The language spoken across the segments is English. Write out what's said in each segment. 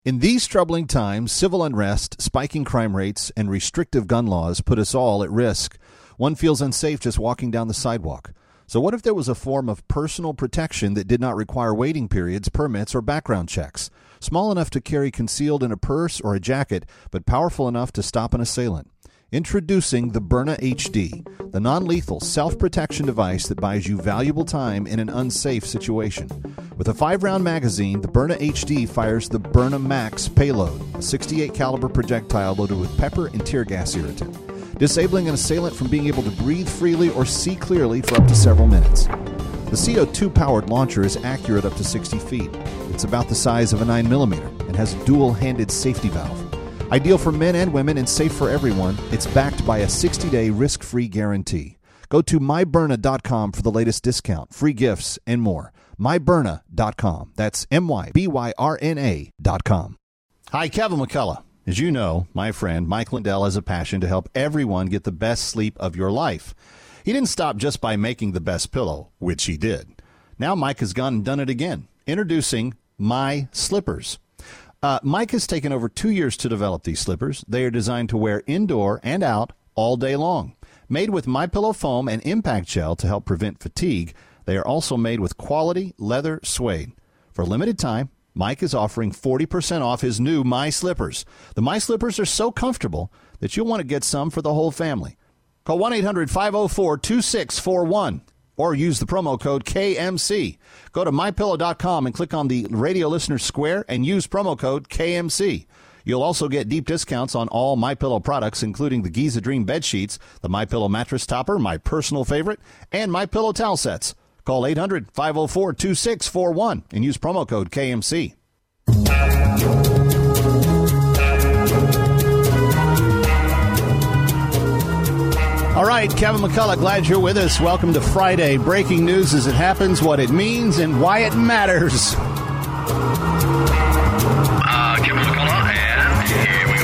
In these troubling times, civil unrest, spiking crime rates, and restrictive gun laws put us all at risk. One feels unsafe just walking down the sidewalk. So what if there was a form of personal protection that did not require waiting periods, permits, or background checks? Small enough to carry concealed in a purse or a jacket, but powerful enough to stop an assailant. Introducing the Byrna HD, the non-lethal self-protection device that buys you valuable time in an unsafe situation. With a 5-round magazine, the Byrna HD fires the Byrna Max payload, a .68 caliber projectile loaded with pepper and tear gas irritant, disabling an assailant from being able to breathe freely or see clearly for up to several minutes. The CO2-powered launcher is accurate up to 60 feet. It's about the size of a 9mm and has a dual-handed safety valve. Ideal for men and women and safe for everyone, it's backed by a 60-day risk-free guarantee. Go to mybyrna.com for the latest discount, free gifts, and more. mybyrna.com. That's mybyrna.com. Hi, Kevin McCullough. As you know, my friend Mike Lindell has a passion to help everyone get the best sleep of your life. He didn't stop just by making the best pillow, which he did. Now Mike has gone and done it again. Introducing My Slippers. Mike has taken over 2 years to develop these slippers. They are designed to wear indoor and out all day long. Made with MyPillow foam and impact gel to help prevent fatigue, they are also made with quality leather suede. For a limited time, Mike is offering 40% off his new My Slippers. The My Slippers are so comfortable that you'll want to get some for the whole family. Call 1-800-504-2641 or use the promo code KMC. Go to MyPillow.com and click on the radio listener square and use promo code KMC. You'll also get deep discounts on all MyPillow products, including the Giza Dream bed sheets, the MyPillow mattress topper, my personal favorite, and MyPillow towel sets. Call 800-504-2641 and use promo code KMC. All right, Kevin McCullough, glad you're with us. Welcome to Friday. Breaking news as it happens, what it means, and why it matters. Kevin McCullough, and here we go.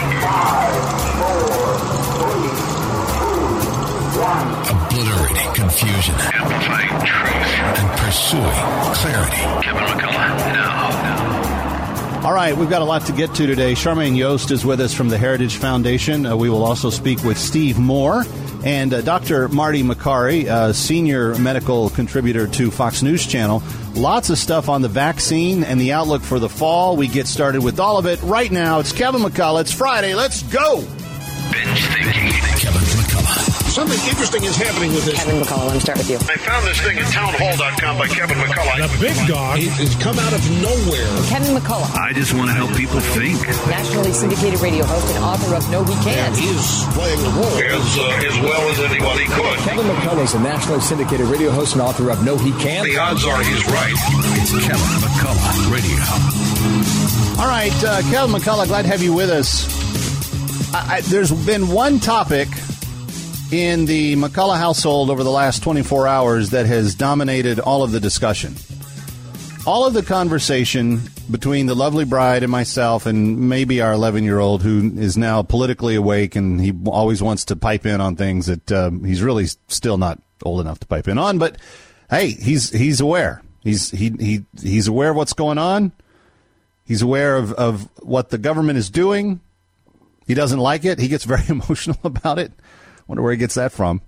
5, 4, 3, 2, 1. Obliterating confusion. Amplifying truth. And pursuing clarity. Kevin McCullough, now. All right, we've got a lot to get to today. Charmaine Yost is with us from the Heritage Foundation. We will also speak with Steve Moore. And Dr. Marty Makary, senior medical contributor to Fox News Channel. Lots of stuff on the vaccine and the outlook for the fall. We get started with all of it right now. It's Kevin McCullough. It's Friday. Let's go. Binge thinking. Kevin McCullough. Something interesting is happening with this. Kevin McCullough, let me start with you. I found this thing at townhall.com by Kevin McCullough. The big dog has come out of nowhere. Kevin McCullough. I just want to help people think. Nationally syndicated radio host and author of No He Can't. He is playing the role as well as anybody could. Kevin McCullough is a nationally syndicated radio host and author of No He Can't. The odds are he's right. It's Kevin McCullough Radio. All right, Kevin McCullough, glad to have you with us. There's been one topic in the McCullough household over the last 24 hours that has dominated all of the discussion. All of the conversation between the lovely bride and myself and maybe our 11-year-old who is now politically awake and he always wants to pipe in on things that he's really still not old enough to pipe in on. But, hey, he's aware. He's aware of what's going on. He's aware of what the government is doing. He doesn't like it. He gets very emotional about it. Wonder where he gets that from.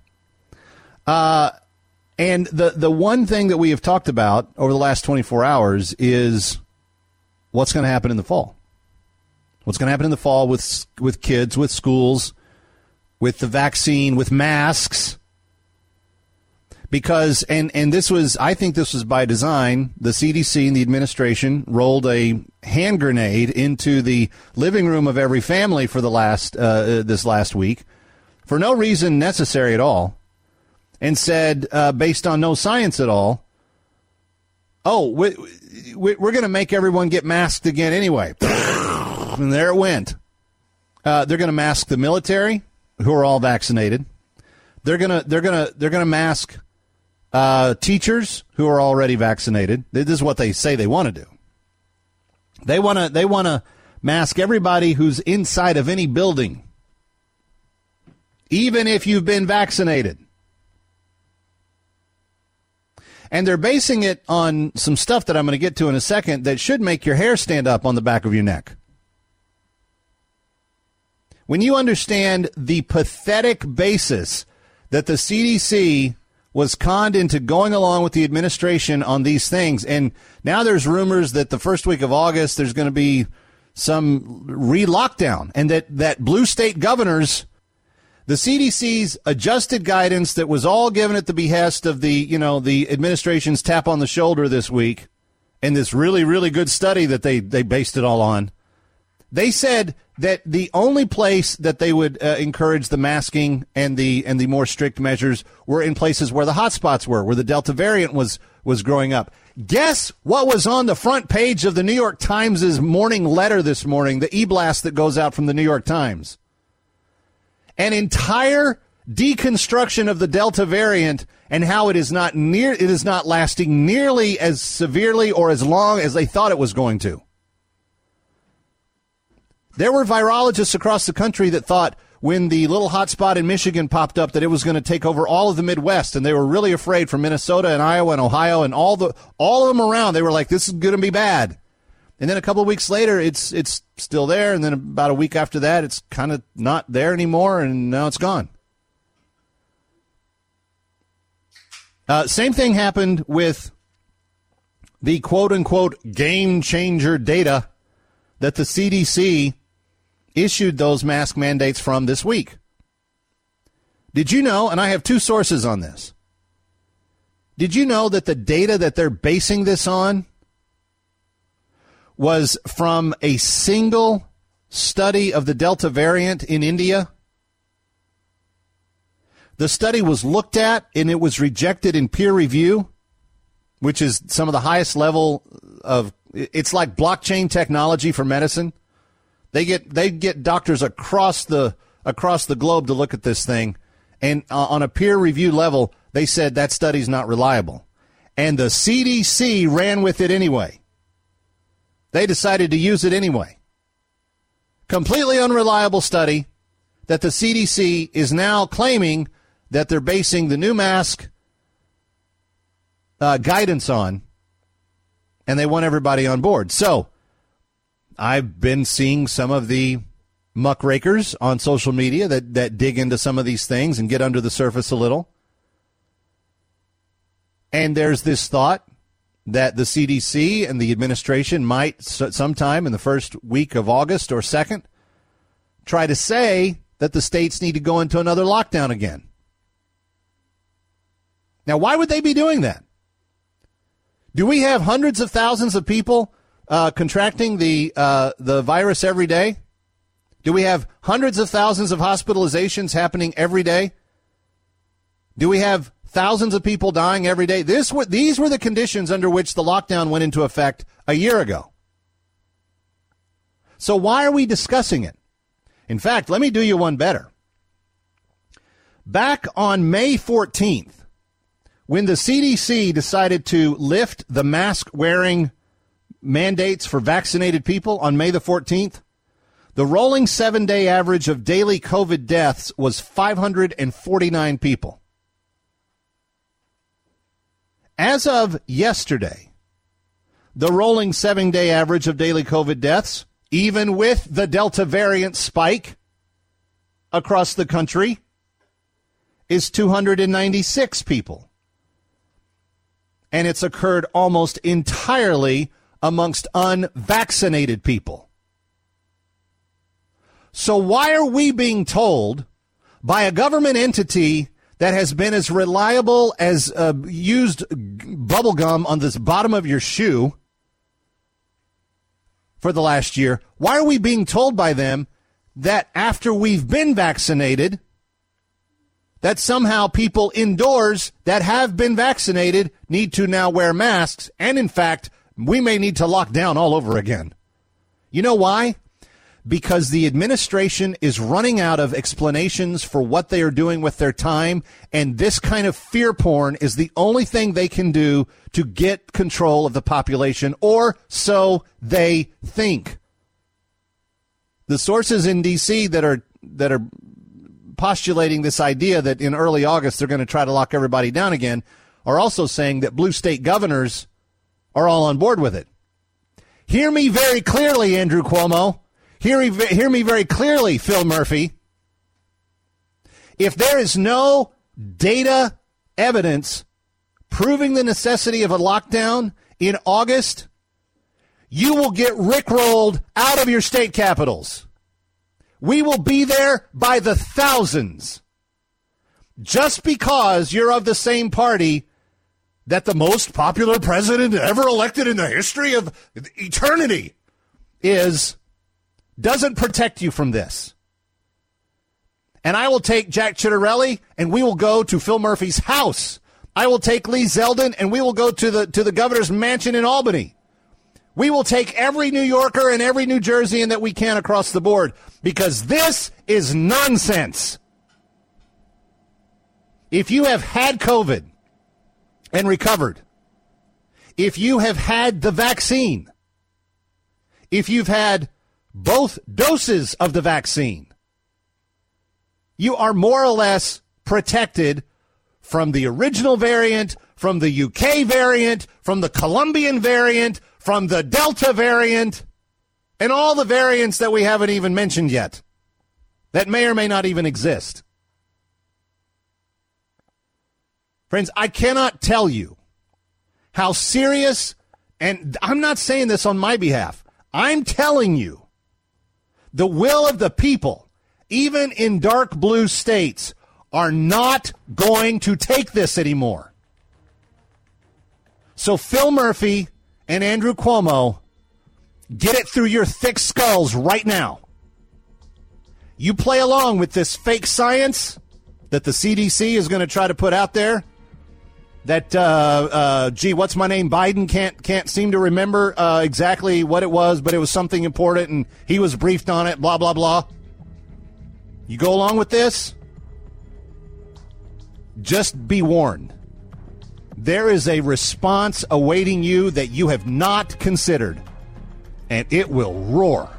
And the one thing that we have talked about over the last 24 hours is what's going to happen in the fall. What's going to happen in the fall with kids, with schools, with the vaccine, with masks. Because, and this was, I think this was by design, the CDC and the administration rolled a hand grenade into the living room of every family for the this last week for no reason necessary at all, and said, based on no science at all, we're going to make everyone get masked again anyway. And there it went. They're going to mask the military, who are all vaccinated. They're going to mask teachers who are already vaccinated. This is what they say they want to do. They want to mask everybody who's inside of any building, even if you've been vaccinated. And they're basing it on some stuff that I'm going to get to in a second that should make your hair stand up on the back of your neck. when you understand the pathetic basis that the CDC was conned into going along with the administration on these things, and now there's rumors that the first week of August there's going to be some re-lockdown, and that blue state governors, the CDC's adjusted guidance that was all given at the behest of the administration's tap on the shoulder this week, and this really, really good study that they based it all on, they said that the only place that they would encourage the masking and the more strict measures were in places where the hotspots were, where the Delta variant was growing up. Guess what was on the front page of the New York Times' morning letter this morning, the e-blast that goes out from the New York Times? An entire deconstruction of the Delta variant and how it is not lasting nearly as severely or as long as they thought it was going to. There were virologists across the country that thought when the little hotspot in Michigan popped up that it was going to take over all of the Midwest, and they were really afraid for Minnesota and Iowa and Ohio and all of them around. They were like, this is going to be bad. And then a couple of weeks later, it's still there, and then about a week after that, it's kind of not there anymore, and now it's gone. Same thing happened with the quote-unquote game-changer data that the CDC issued those mask mandates from this week. Did you know, and I have two sources on this, did you know that the data that they're basing this on was from a single study of the Delta variant in India? The study was looked at and it was rejected in peer review, which is some of the highest level of, it's like blockchain technology for medicine. They get doctors across the globe to look at this thing, and on a peer review level, they said that study's not reliable. And the CDC ran with it anyway. They decided to use it anyway. Completely unreliable study that the CDC is now claiming that they're basing the new mask guidance on, and they want everybody on board. So I've been seeing some of the muckrakers on social media that dig into some of these things and get under the surface a little. And there's this thought that the CDC and the administration might sometime in the first week of August or second try to say that the states need to go into another lockdown again. Now, why would they be doing that? Do we have hundreds of thousands of people contracting the virus every day? Do we have hundreds of thousands of hospitalizations happening every day? Do we have thousands of people dying every day? These were the conditions under which the lockdown went into effect a year ago. So why are we discussing it? In fact, let me do you one better. Back on May 14th, when the CDC decided to lift the mask-wearing mandates for vaccinated people on May the 14th, the rolling 7-day average of daily COVID deaths was 549 people. As of yesterday, the rolling 7-day average of daily COVID deaths, even with the Delta variant spike across the country, is 296 people. And it's occurred almost entirely amongst unvaccinated people. So why are we being told by a government entity that has been as reliable as used bubble gum on the bottom of your shoe for the last year, why are we being told by them that after we've been vaccinated, that somehow people indoors that have been vaccinated need to now wear masks, and in fact, we may need to lock down all over again? You know why? Because the administration is running out of explanations for what they are doing with their time, and this kind of fear porn is the only thing they can do to get control of the population, or so they think. The sources in D.C. that are postulating this idea that in early August they're going to try to lock everybody down again are also saying that blue state governors are all on board with it. Hear me very clearly, Andrew Cuomo. Hear me very clearly, Phil Murphy. If there is no data evidence proving the necessity of a lockdown in August, you will get rickrolled out of your state capitals. We will be there by the thousands. Just because you're of the same party that the most popular president ever elected in the history of eternity doesn't protect you from this. And I will take Jack Ciattarelli and we will go to Phil Murphy's house. I will take Lee Zeldin and we will go to the governor's mansion in Albany. We will take every New Yorker and every New Jerseyan that we can across the board because this is nonsense. If you have had COVID and recovered, if you have had the vaccine, if you've had both doses of the vaccine, you are more or less protected from the original variant, from the UK variant, from the Colombian variant, from the Delta variant, and all the variants that we haven't even mentioned yet that may or may not even exist. Friends, I cannot tell you how serious, and I'm not saying this on my behalf, I'm telling you, the will of the people, even in dark blue states, are not going to take this anymore. So Phil Murphy and Andrew Cuomo, get it through your thick skulls right now. You play along with this fake science that the CDC is going to try to put out there. That, what's my name? Biden can't seem to remember exactly what it was, but it was something important, and he was briefed on it, blah, blah, blah. You go along with this? Just be warned. There is a response awaiting you that you have not considered, and it will roar.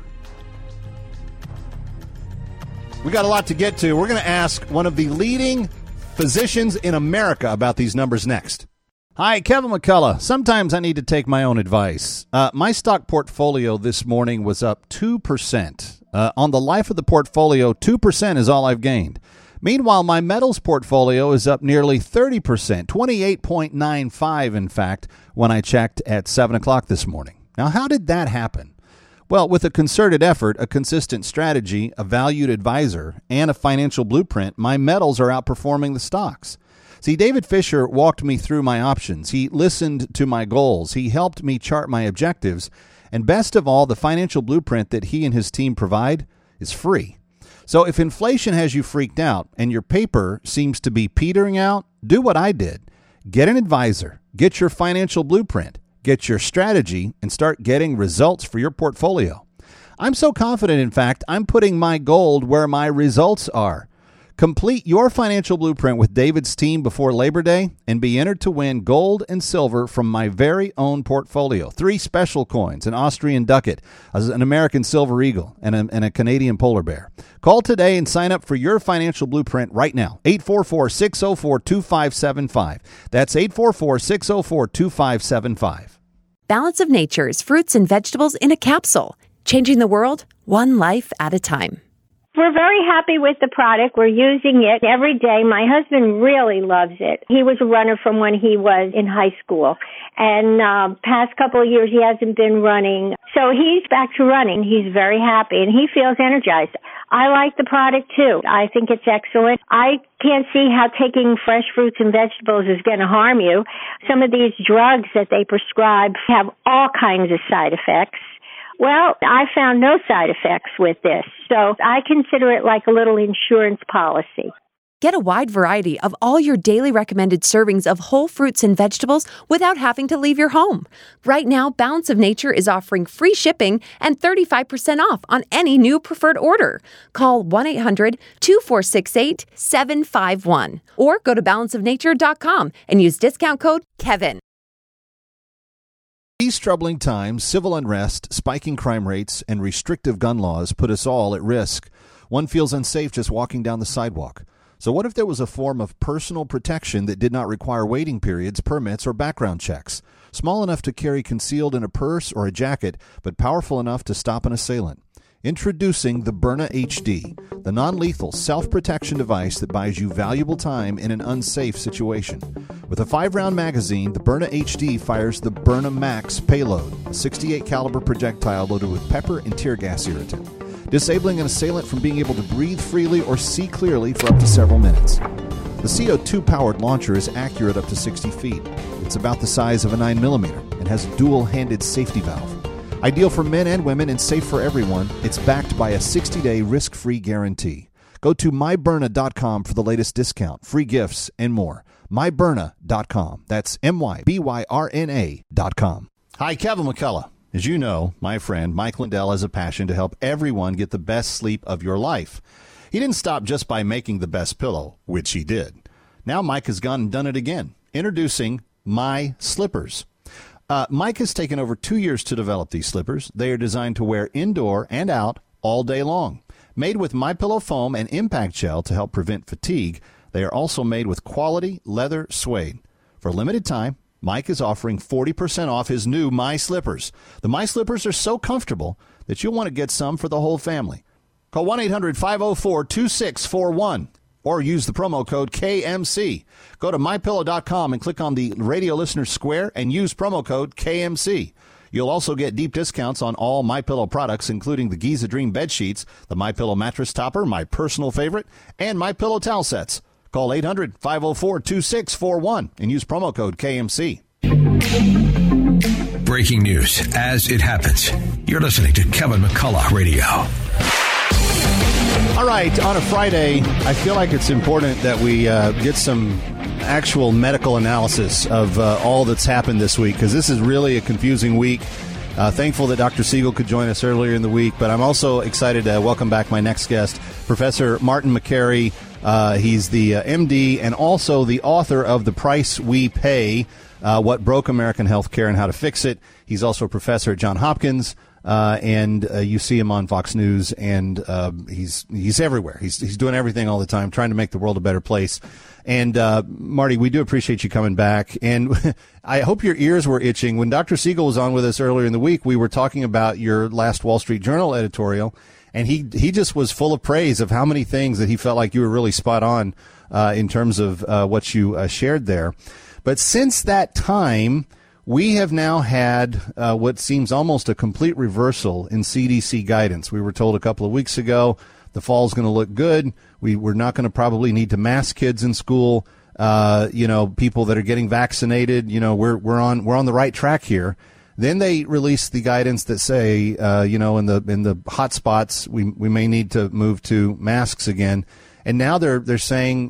We got a lot to get to. We're going to ask one of the leading physicians in America about these numbers next. Hi, Kevin McCullough. Sometimes I need to take my own advice. My stock portfolio this morning was up 2%. On the life of the portfolio, 2% is all I've gained. Meanwhile, my metals portfolio is up nearly 30%, 28.95 in fact, when I checked at 7 o'clock this morning. Now, how did that happen? Well, with a concerted effort, a consistent strategy, a valued advisor, and a financial blueprint, my metals are outperforming the stocks. See, David Fisher walked me through my options. He listened to my goals. He helped me chart my objectives. And best of all, the financial blueprint that he and his team provide is free. So if inflation has you freaked out and your paper seems to be petering out, do what I did. Get an advisor, get your financial blueprint, get your strategy, and start getting results for your portfolio. I'm so confident, in fact, I'm putting my gold where my results are. Complete your financial blueprint with David's team before Labor Day and be entered to win gold and silver from my very own portfolio. 3 special coins, an Austrian ducat, an American silver eagle, and a Canadian polar bear. Call today and sign up for your financial blueprint right now. 844-604-2575. That's 844-604-2575. Balance of Nature's fruits and vegetables in a capsule. Changing the world, one life at a time. We're very happy with the product. We're using it every day. My husband really loves it. He was a runner from when he was in high school. And past couple of years, he hasn't been running. So he's back to running. He's very happy, and he feels energized. I like the product, too. I think it's excellent. I can't see how taking fresh fruits and vegetables is going to harm you. Some of these drugs that they prescribe have all kinds of side effects. Well, I found no side effects with this, so I consider it like a little insurance policy. Get a wide variety of all your daily recommended servings of whole fruits and vegetables without having to leave your home. Right now, Balance of Nature is offering free shipping and 35% off on any new preferred order. Call 1-800-2468-751 or go to balanceofnature.com and use discount code KEVIN. These troubling times, civil unrest, spiking crime rates, and restrictive gun laws put us all at risk. One feels unsafe just walking down the sidewalk. So what if there was a form of personal protection that did not require waiting periods, permits, or background checks? Small enough to carry concealed in a purse or a jacket, but powerful enough to stop an assailant. Introducing the Byrna HD, the non-lethal self-protection device that buys you valuable time in an unsafe situation. With a 5-round magazine, the Byrna HD fires the Byrna Max payload, a .68 caliber projectile loaded with pepper and tear gas irritant, disabling an assailant from being able to breathe freely or see clearly for up to several minutes. The CO2-powered launcher is accurate up to 60 feet. It's about the size of a 9mm and has a dual-handed safety valve. Ideal for men and women and safe for everyone, it's backed by a 60-day risk-free guarantee. Go to mybyrna.com for the latest discount, free gifts, and more. mybyrna.com. That's mybyrna.com. Hi, Kevin McCullough. As you know, my friend Mike Lindell has a passion to help everyone get the best sleep of your life. He didn't stop just by making the best pillow, which he did. Now Mike has gone and done it again. Introducing My Slippers. Mike has taken over 2 years to develop these slippers. They are designed to wear indoor and out all day long. Made with MyPillow foam and impact gel to help prevent fatigue, they are also made with quality leather suede. For a limited time, Mike is offering 40% off his new My Slippers. The My Slippers are so comfortable that you'll want to get some for the whole family. Call 1-800-504-2641 or use the promo code KMC. Go to MyPillow.com and click on the Radio Listener Square and use promo code KMC. You'll also get deep discounts on all MyPillow products, including the Giza Dream bed sheets, the MyPillow mattress topper, my personal favorite, and MyPillow towel sets. Call 800-504-2641 and use promo code KMC. Breaking news as it happens. You're listening to Kevin McCullough Radio. All right, on a Friday, I feel like it's important that we get some actual medical analysis of all that's happened this week, because this is really a confusing week. Thankful that Dr. Siegel could join us earlier in the week, but I'm also excited to welcome back my next guest, Professor Martin Makary. He's the MD and also the author of The Price We Pay, What Broke American Healthcare and How to Fix It. He's also a professor at Johns Hopkins. And you see him on Fox News, and he's everywhere. He's doing everything all the time, trying to make the world a better place. And Marty, we do appreciate you coming back. And I hope your ears were itching. When Dr. Siegel was on with us earlier in the week, we were talking about your last Wall Street Journal editorial, and he just was full of praise of how many things that he felt like you were really spot on in terms of what you shared there. But since that time, we have now had what seems almost a complete reversal in CDC guidance. We were told a couple of weeks ago the fall's going to look good. We're not going to probably need to mask kids in school. People that are getting vaccinated, we're on the right track here. Then they released the guidance that say, in the hot spots, we may need to move to masks again. And now they're saying,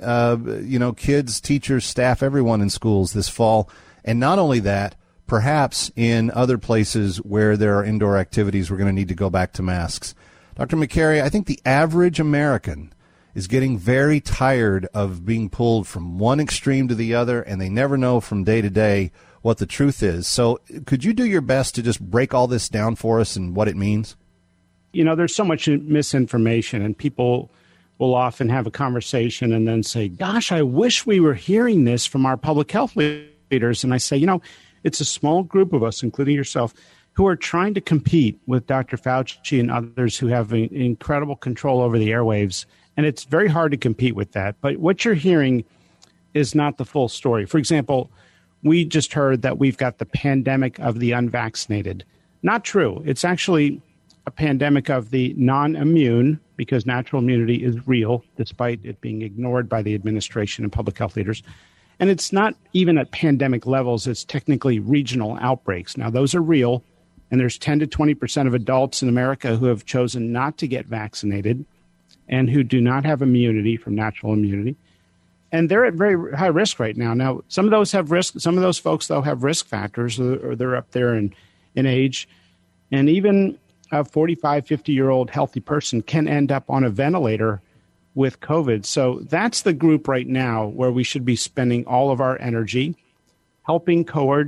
kids, teachers, staff, everyone in schools this fall. And not only that, perhaps in other places where there are indoor activities, we're going to need to go back to masks. Dr. Makary, I think the average American is getting very tired of being pulled from one extreme to the other, and they never know from day to day what the truth is. So could you do your best to just break all this down for us and what it means? There's so much misinformation, and people will often have a conversation and then say, gosh, I wish we were hearing this from our public health leaders. And I say, it's a small group of us, including yourself, who are trying to compete with Dr. Fauci and others who have incredible control over the airwaves. And it's very hard to compete with that. But what you're hearing is not the full story. For example, we just heard that we've got the pandemic of the unvaccinated. Not true. It's actually a pandemic of the non-immune, because natural immunity is real, despite it being ignored by the administration and public health leaders. And it's not even at pandemic levels. It's technically regional outbreaks. Now, those are real, and there's 10 to 20% of adults in America who have chosen not to get vaccinated and who do not have immunity from natural immunity. And they're at very high risk right now. Now, some of those have risk. Some of those folks, though, have risk factors, or they're up there in age. And even a 45, 50-year-old healthy person can end up on a ventilator with COVID. So that's the group right now where we should be spending all of our energy, helping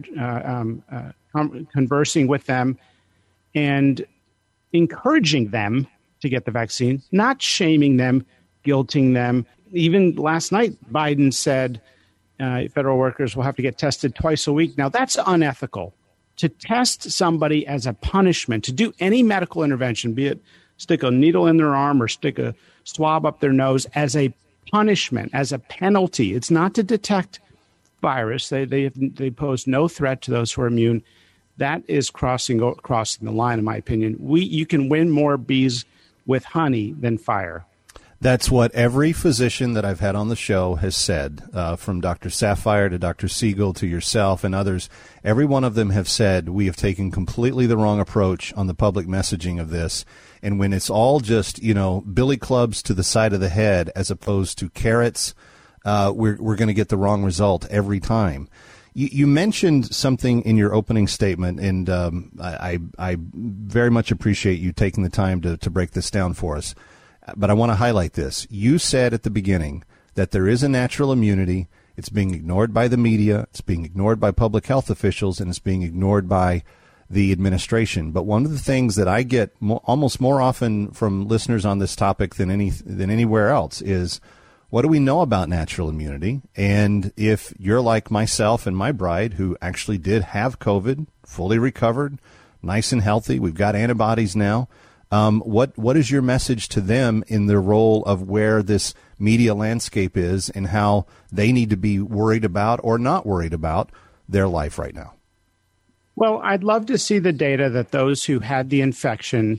conversing with them and encouraging them to get the vaccine, not shaming them, guilting them. Even last night, Biden said federal workers will have to get tested twice a week. Now, that's unethical. To test somebody as a punishment, to do any medical intervention, be it stick a needle in their arm or stick a swab up their nose as a punishment, as a penalty. It's not to detect virus. They pose no threat to those who are immune. That is crossing the line, in my opinion. You can win more bees with honey than fire. That's what every physician that I've had on the show has said, from Dr. Sapphire to Dr. Siegel to yourself and others. Every one of them have said we have taken completely the wrong approach on the public messaging of this. And when it's all just, billy clubs to the side of the head as opposed to carrots, we're going to get the wrong result every time. You mentioned something in your opening statement, and I very much appreciate you taking the time to break this down for us. But I want to highlight this. You said at the beginning that there is a natural immunity. It's being ignored by the media. It's being ignored by public health officials, and it's being ignored by the administration. But one of the things that I get almost more often from listeners on this topic than anywhere else is, what do we know about natural immunity? And if you're like myself and my bride, who actually did have COVID, fully recovered, nice and healthy, we've got antibodies now. What is your message to them in the role of where this media landscape is and how they need to be worried about or not worried about their life right now? Well, I'd love to see the data that those who had the infection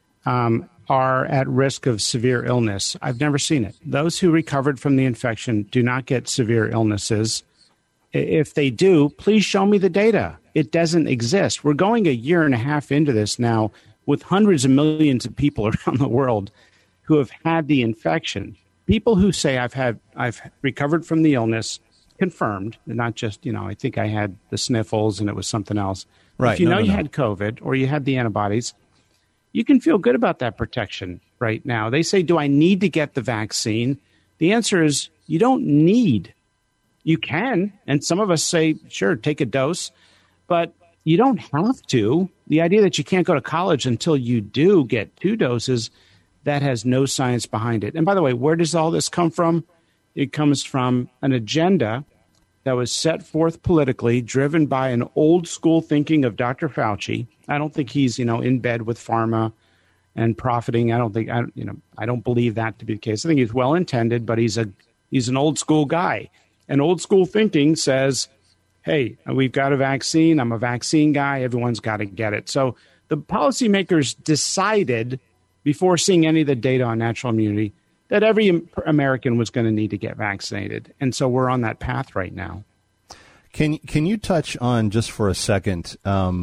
are at risk of severe illness. I've never seen it. Those who recovered from the infection do not get severe illnesses. If they do, please show me the data. It doesn't exist. We're going a year and a half into this now, with hundreds of millions of people around the world who have had the infection. People who say I've recovered from the illness, confirmed, not just, I think I had the sniffles and it was something else. Right. If you had COVID or you had the antibodies, you can feel good about that protection right now. They say, do I need to get the vaccine? The answer is you don't need. You can. And some of us say, sure, take a dose, but you don't have to. The idea that you can't go to college until you do get 2 doses, that has no science behind it. And by the way, where does all this come from? It comes from an agenda that was set forth politically, driven by an old school thinking of Dr. Fauci. I don't think he's, in bed with pharma and profiting. I don't believe that to be the case. I think he's well intended, but he's an old school guy. And old school thinking says, hey, we've got a vaccine. I'm a vaccine guy. Everyone's got to get it. So the policymakers decided, before seeing any of the data on natural immunity, that every American was going to need to get vaccinated. And so we're on that path right now. Can you touch on, just for a second,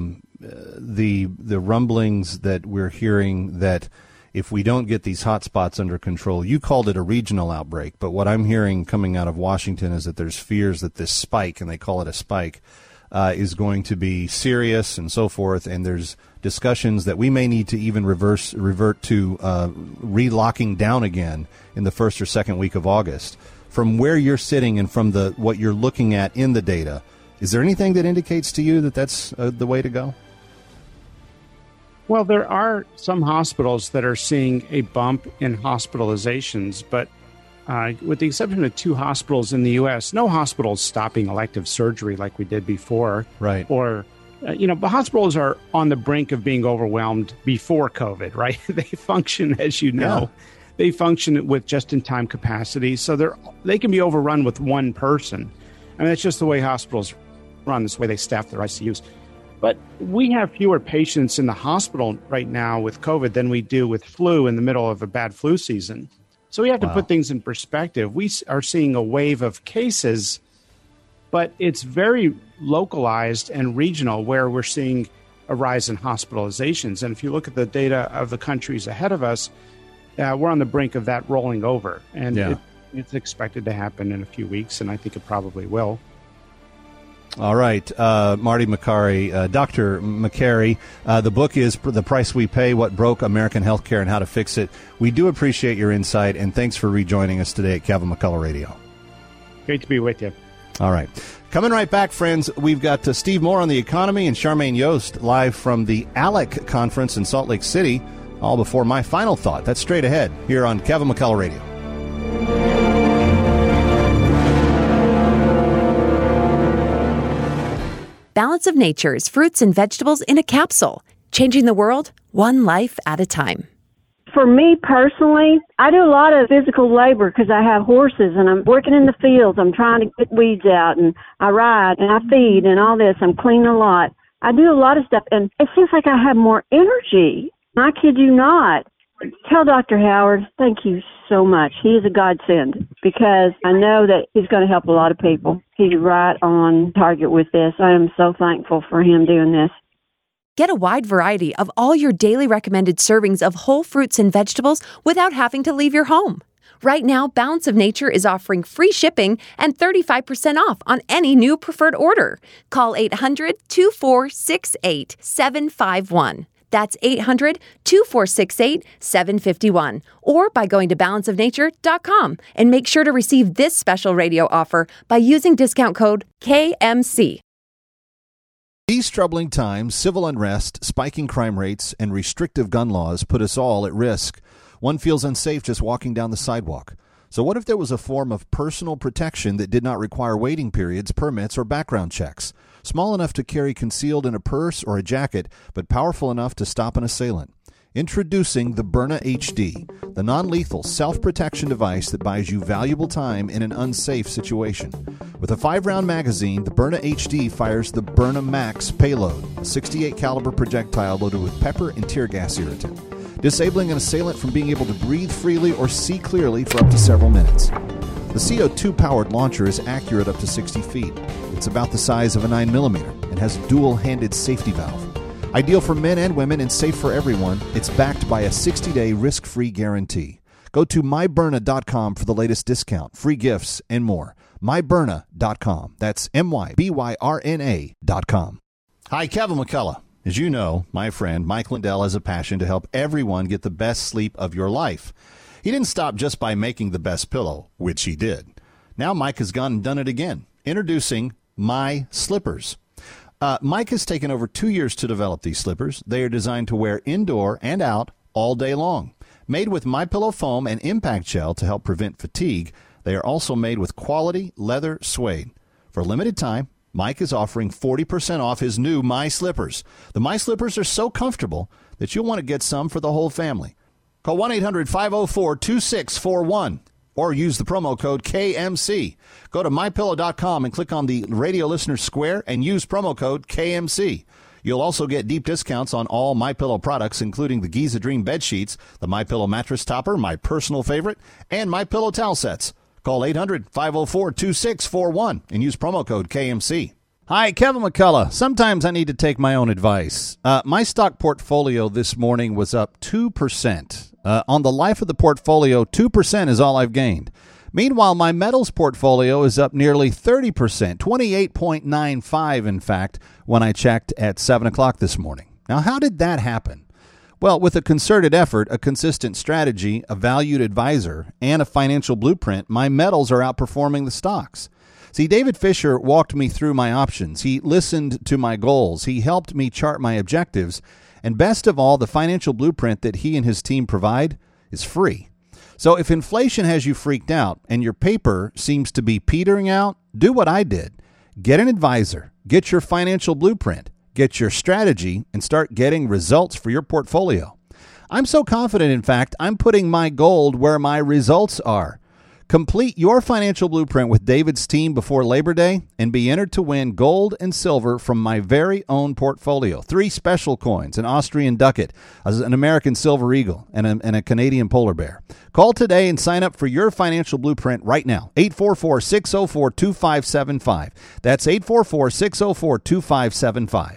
the rumblings that we're hearing that if we don't get these hotspots under control, you called it a regional outbreak, but what I'm hearing coming out of Washington is that there's fears that this spike, and they call it a spike, is going to be serious and so forth, and there's discussions that we may need to even revert to relocking down again in the first or second week of August. From where you're sitting and from what you're looking at in the data, is there anything that indicates to you that that's the way to go? Well, there are some hospitals that are seeing a bump in hospitalizations, but with the exception of 2 hospitals in the U.S., no hospital is stopping elective surgery like we did before. Right. Or, the hospitals are on the brink of being overwhelmed before COVID, right? They function, as you know. Yeah. They function with just-in-time capacity, so they can be overrun with one person. I mean, that's just the way hospitals run. This way they staff their ICUs. But we have fewer patients in the hospital right now with COVID than we do with flu in the middle of a bad flu season. So we have to put things in perspective. We are seeing a wave of cases, but it's very localized and regional where we're seeing a rise in hospitalizations. And if you look at the data of the countries ahead of us, we're on the brink of that rolling over. And it's expected to happen in a few weeks, and I think it probably will. All right, Marty Makary, Dr. Makary, the book is The Price We Pay, What Broke American Healthcare and How to Fix It. We do appreciate your insight, and thanks for rejoining us today at Kevin McCullough Radio. Great to be with you. All right. Coming right back, friends, we've got Steve Moore on the economy and Charmaine Yost live from the ALEC conference in Salt Lake City, all before my final thought. That's straight ahead here on Kevin McCullough Radio. Balance of Nature's fruits and vegetables in a capsule, changing the world one life at a time. For me personally, I do a lot of physical labor because I have horses and I'm working in the fields. I'm trying to get weeds out and I ride and I feed and all this. I'm cleaning a lot. I do a lot of stuff and it seems like I have more energy. I kid you not. Tell Dr. Howard, thank you so much. He is a godsend because I know that he's going to help a lot of people. He's right on target with this. I am so thankful for him doing this. Get a wide variety of all your daily recommended servings of whole fruits and vegetables without having to leave your home. Right now, Balance of Nature is offering free shipping and 35% off on any new preferred order. Call 800-2468-751. That's 800-2468-751. Or by going to balanceofnature.com and make sure to receive this special radio offer by using discount code KMC. These troubling times, civil unrest, spiking crime rates, and restrictive gun laws put us all at risk. One feels unsafe just walking down the sidewalk. So what if there was a form of personal protection that did not require waiting periods, permits, or background checks? Small enough to carry concealed in a purse or a jacket, but powerful enough to stop an assailant. Introducing the Byrna HD, the non-lethal self-protection device that buys you valuable time in an unsafe situation. With a 5-round magazine, the Byrna HD fires the Byrna Max payload, a .68 caliber projectile loaded with pepper and tear gas irritant, disabling an assailant from being able to breathe freely or see clearly for up to several minutes. The CO2-powered launcher is accurate up to 60 feet. It's about the size of a 9mm and has a dual-handed safety valve. Ideal for men and women and safe for everyone, it's backed by a 60-day risk-free guarantee. Go to mybyrna.com for the latest discount, free gifts, and more. mybyrna.com. That's mybyrna.com. Hi, Kevin McCullough. As you know, my friend Mike Lindell has a passion to help everyone get the best sleep of your life. He didn't stop just by making the best pillow, which he did. Now Mike has gone and done it again. Introducing My Slippers. Mike has taken over 2 years to develop these slippers. They are designed to wear indoor and out all day long. Made with MyPillow foam and impact gel to help prevent fatigue, they are also made with quality leather suede. For a limited time, Mike is offering 40% off his new My Slippers. The My Slippers are so comfortable that you'll want to get some for the whole family. Call 1-800-504-2641 or use the promo code KMC. Go to MyPillow.com and click on the radio listener square and use promo code KMC. You'll also get deep discounts on all MyPillow products, including the Giza Dream bed sheets, the MyPillow mattress topper, my personal favorite, and MyPillow towel sets. Call 800-504-2641 and use promo code KMC. Hi, Kevin McCullough. Sometimes I need to take my own advice. My stock portfolio this morning was up 2%. On the life of the portfolio, 2% is all I've gained. Meanwhile, my metals portfolio is up nearly 30%, 28.95 in fact, when I checked at 7 o'clock this morning. Now, how did that happen? Well, with a concerted effort, a consistent strategy, a valued advisor, and a financial blueprint, my metals are outperforming the stocks. See, David Fisher walked me through my options. He listened to my goals. He helped me chart my objectives. And best of all, the financial blueprint that he and his team provide is free. So if inflation has you freaked out and your paper seems to be petering out, do what I did. Get an advisor, get your financial blueprint, get your strategy, and start getting results for your portfolio. I'm so confident, in fact, I'm putting my gold where my results are. Complete your financial blueprint with David's team before Labor Day and be entered to win gold and silver from my very own portfolio. 3 special coins, an Austrian ducat, an American silver eagle, and a Canadian polar bear. Call today and sign up for your financial blueprint right now. 844-604-2575. That's 844-604-2575.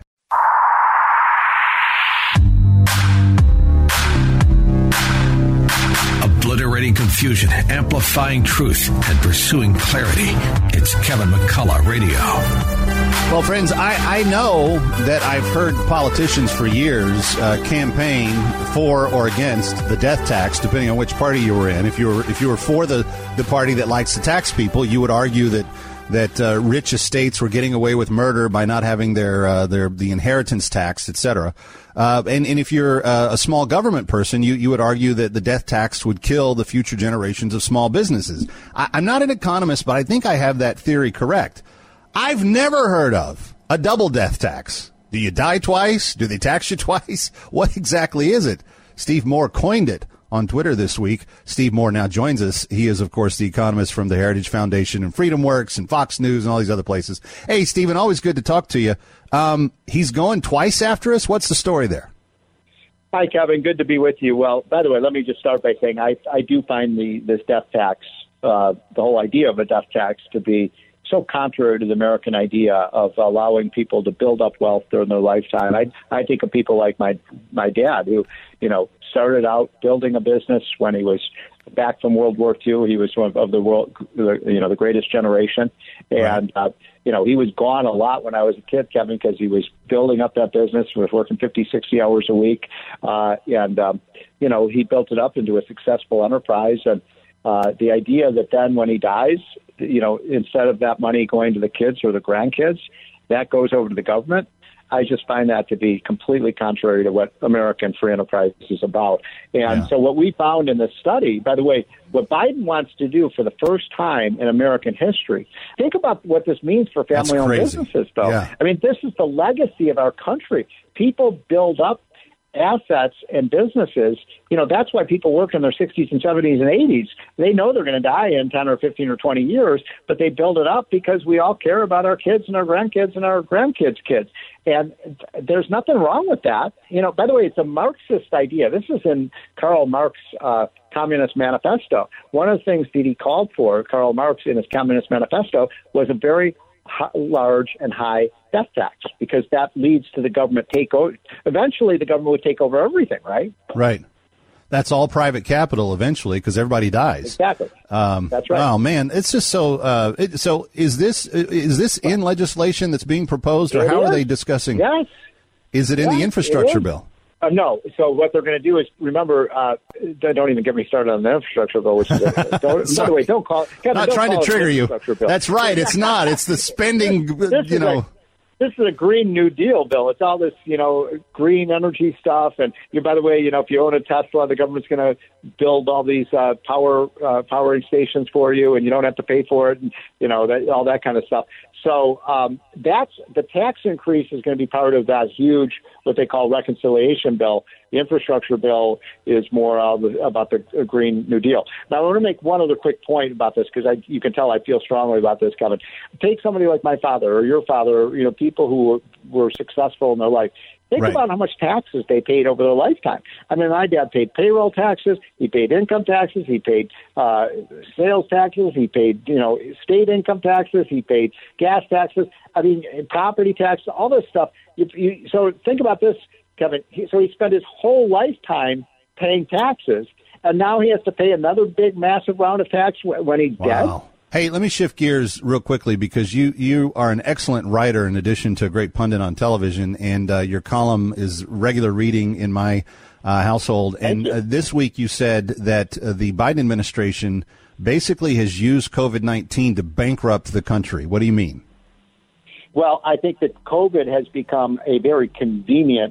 Obliterating confusion, amplifying truth, and pursuing clarity. It's Kevin McCullough Radio. Well, friends, I know that I've heard politicians for years campaign for or against the death tax, depending on which party you were in. If you were for the party that likes to tax people, you would argue that rich estates were getting away with murder by not having the inheritance tax, etc. And if you're a small government person, you would argue that the death tax would kill the future generations of small businesses. I'm not an economist, but I think I have that theory correct. I've never heard of a double death tax. Do you die twice? Do they tax you twice? What exactly is it? Steve Moore coined it on Twitter this week. Steve Moore now joins us. He is, of course, the economist from the Heritage Foundation and Freedom Works and Fox News and all these other places. Hey, Stephen, always good to talk to you. He's going twice after us. What's the story there? Hi, Kevin. Good to be with you. Well, by the way, let me just start by saying I do find this death tax, the whole idea of a death tax, to be so contrary to the American idea of allowing people to build up wealth during their lifetime. I think of people like my dad, who, started out building a business when he was back from World War II. He was one of the world, the greatest generation. And, he was gone a lot when I was a kid, Kevin, because he was building up that business, was working 50, 60 hours a week. He built it up into a successful enterprise. And the idea that then when he dies, instead of that money going to the kids or the grandkids, that goes over to the government. I just find that to be completely contrary to what American free enterprise is about. And so what we found in this study, by the way, what Biden wants to do for the first time in American history, think about what this means for family-owned businesses, though. Yeah. I mean, this is the legacy of our country. People build up assets and businesses. That's why people work in their 60s and 70s and 80s. They know they're going to die in 10 or 15 or 20 years, but they build it up because we all care about our kids and our grandkids and our grandkids' kids. And there's nothing wrong with that. By the way, it's a Marxist idea. This is in Karl Marx's Communist Manifesto. One of the things that he called for, Karl Marx, in his Communist Manifesto, was a very large and high death tax, because that leads to the government takeover. Eventually, the government would take over everything, right? Right. That's all private capital eventually, because everybody dies. Exactly. That's right. Oh man, it's just so. So is this in legislation that's being proposed, or how are they discussing? Yes. Is it in the infrastructure bill? No. So what they're going to do is, remember, don't even get me started on the infrastructure bill, which is, by the way, don't call it. Kevin, not trying to trigger you. That's right. It's not. It's the spending, This is a Green New Deal bill. It's all this, green energy stuff. And by the way, if you own a Tesla, the government's going to build all these powering stations for you, and you don't have to pay for it, and all that kind of stuff. So that's the tax increase is going to be part of that huge, what they call reconciliation bill. The infrastructure bill is more about the Green New Deal. Now, I want to make one other quick point about this, because you can tell I feel strongly about this, Kevin. Take somebody like my father or your father, people who were successful in their life. Think about how much taxes they paid over their lifetime. I mean, my dad paid payroll taxes, he paid income taxes, he paid sales taxes, he paid, state income taxes, he paid gas taxes, property taxes, all this stuff. So think about this, Kevin. So he spent his whole lifetime paying taxes, and now he has to pay another big, massive round of tax when he's dead. Hey, let me shift gears real quickly, because you are an excellent writer in addition to a great pundit on television, and your column is regular reading in my household. And this week you said that the Biden administration basically has used COVID-19 to bankrupt the country. What do you mean? Well, I think that COVID has become a very convenient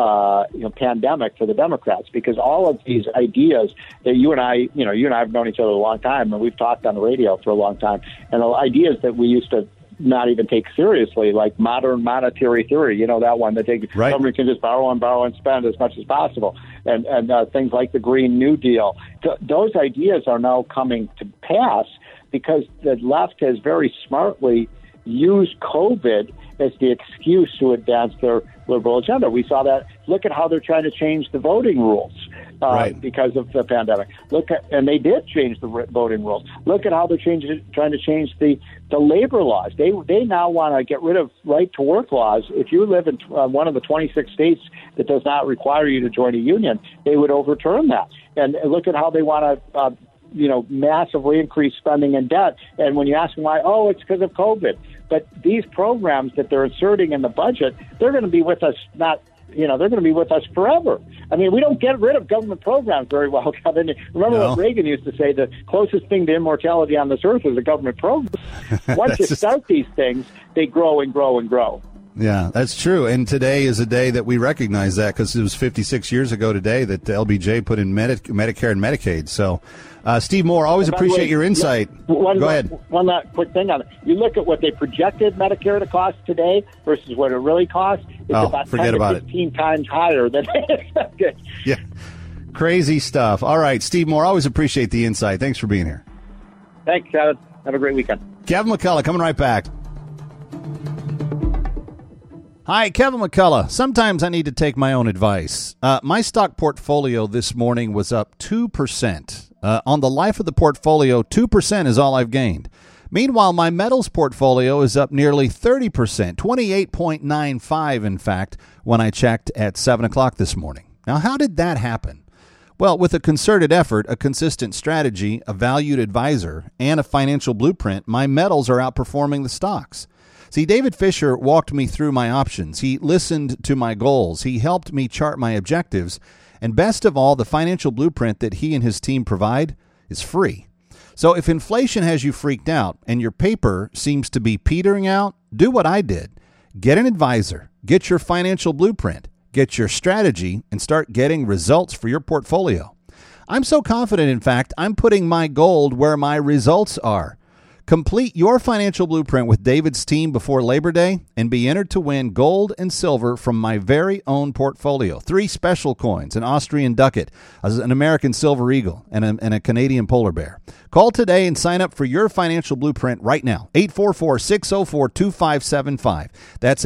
pandemic for the Democrats, because all of these ideas that you and I have known each other a long time, and we've talked on the radio for a long time, and the ideas that we used to not even take seriously, like modern monetary theory, that one that somebody can just borrow and spend as much as possible, and things like the Green New Deal. Those ideas are now coming to pass because the left has very smartly used COVID as the excuse to advance their liberal agenda. We saw that. Look at how they're trying to change the voting rules because of the pandemic. And they did change the voting rules. Look at how they're trying to change the labor laws. They now want to get rid of right-to-work laws. If you live in one of the 26 states that does not require you to join a union, they would overturn that. And look at how they want to massively increase spending and debt. And when you ask them why, it's because of COVID. But these programs that they're inserting in the budget, they're going to be with us they're going to be with us forever. I mean, we don't get rid of government programs very well, Kevin. Remember what Reagan used to say, the closest thing to immortality on this earth is a government program. Once you start these things, they grow and grow and grow. Yeah, that's true. And today is a day that we recognize that, because it was 56 years ago today that the LBJ put in Medicare and Medicaid. So, Steve Moore, always appreciate your insight. Go ahead. One quick thing on it. You look at what they projected Medicare to cost today versus what it really costs. It's about 10 to 15 times higher than they expected. Yeah. Crazy stuff. All right, Steve Moore, always appreciate the insight. Thanks for being here. Thanks, Kevin. Have a great weekend. Kevin McCullough coming right back. Hi, Kevin McCullough. Sometimes I need to take my own advice. My stock portfolio this morning was up 2%. On the life of the portfolio, 2% is all I've gained. Meanwhile, my metals portfolio is up nearly 30%, 28.95 in fact, when I checked at 7 o'clock this morning. Now, how did that happen? Well, with a concerted effort, a consistent strategy, a valued advisor, and a financial blueprint, my metals are outperforming the stocks. See, David Fisher walked me through my options. He listened to my goals. He helped me chart my objectives. And best of all, the financial blueprint that he and his team provide is free. So if inflation has you freaked out and your paper seems to be petering out, do what I did. Get an advisor. Get your financial blueprint. Get your strategy and start getting results for your portfolio. I'm so confident, in fact, I'm putting my gold where my results are. Complete your financial blueprint with David's team before Labor Day and be entered to win gold and silver from my very own portfolio. 3 special coins, an Austrian ducat, an American silver eagle, and a Canadian polar bear. Call today and sign up for your financial blueprint right now. 844-604-2575. That's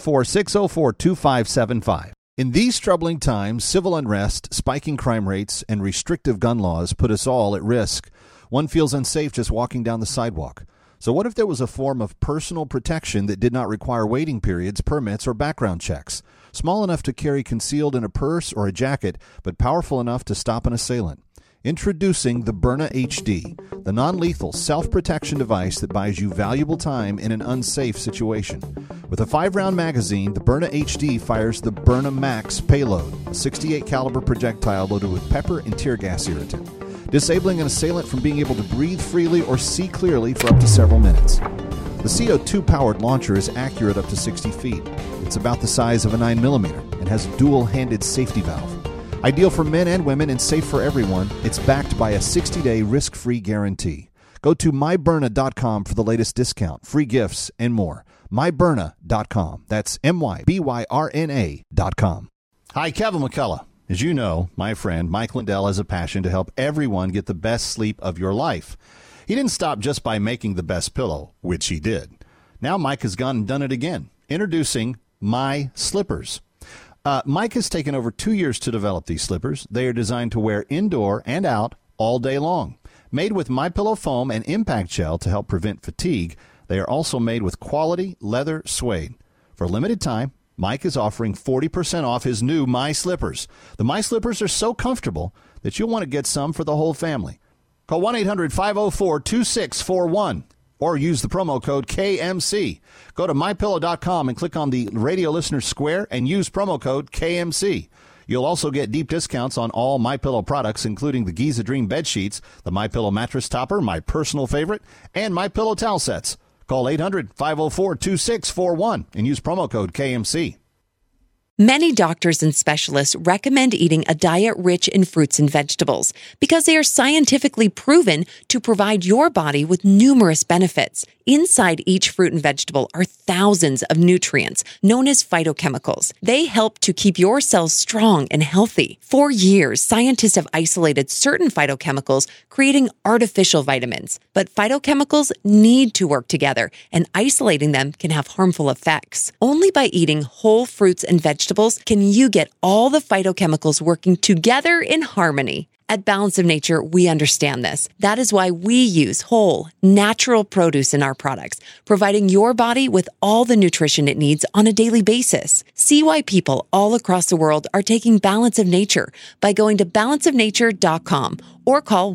844-604-2575. In these troubling times, civil unrest, spiking crime rates, and restrictive gun laws put us all at risk. One feels unsafe just walking down the sidewalk. So what if there was a form of personal protection that did not require waiting periods, permits, or background checks? Small enough to carry concealed in a purse or a jacket, but powerful enough to stop an assailant. Introducing the Byrna HD, the non-lethal self-protection device that buys you valuable time in an unsafe situation. With a 5-round magazine, the Byrna HD fires the Byrna Max payload, a .68 caliber projectile loaded with pepper and tear gas irritant, disabling an assailant from being able to breathe freely or see clearly for up to several minutes. The CO2-powered launcher is accurate up to 60 feet. It's about the size of a 9mm and has a dual-handed safety valve. Ideal for men and women and safe for everyone, it's backed by a 60-day risk-free guarantee. Go to mybyrna.com for the latest discount, free gifts, and more. mybyrna.com. That's mybyrna.com. Hi, Kevin McCullough. As you know, my friend Mike Lindell has a passion to help everyone get the best sleep of your life. He didn't stop just by making the best pillow, which he did. Now Mike has gone and done it again. Introducing My Slippers. Mike has taken over 2 years to develop these slippers. They are designed to wear indoor and out all day long. Made with MyPillow foam and impact gel to help prevent fatigue, they are also made with quality leather suede. For a limited time, Mike is offering 40% off his new My Slippers. The My Slippers are so comfortable that you'll want to get some for the whole family. Call 1-800-504-2641 or use the promo code KMC. Go to MyPillow.com and click on the radio listener square and use promo code KMC. You'll also get deep discounts on all MyPillow products, including the Giza Dream bed sheets, the MyPillow mattress topper, my personal favorite, and MyPillow towel sets. Call 800-504-2641 and use promo code KMC. Many doctors and specialists recommend eating a diet rich in fruits and vegetables because they are scientifically proven to provide your body with numerous benefits. Inside each fruit and vegetable are thousands of nutrients known as phytochemicals. They help to keep your cells strong and healthy. For years, scientists have isolated certain phytochemicals, creating artificial vitamins. But phytochemicals need to work together, and isolating them can have harmful effects. Only by eating whole fruits and vegetables can you get all the phytochemicals working together in harmony. At Balance of Nature, we understand this. That is why we use whole, natural produce in our products, providing your body with all the nutrition it needs on a daily basis. See why people all across the world are taking Balance of Nature by going to balanceofnature.com or call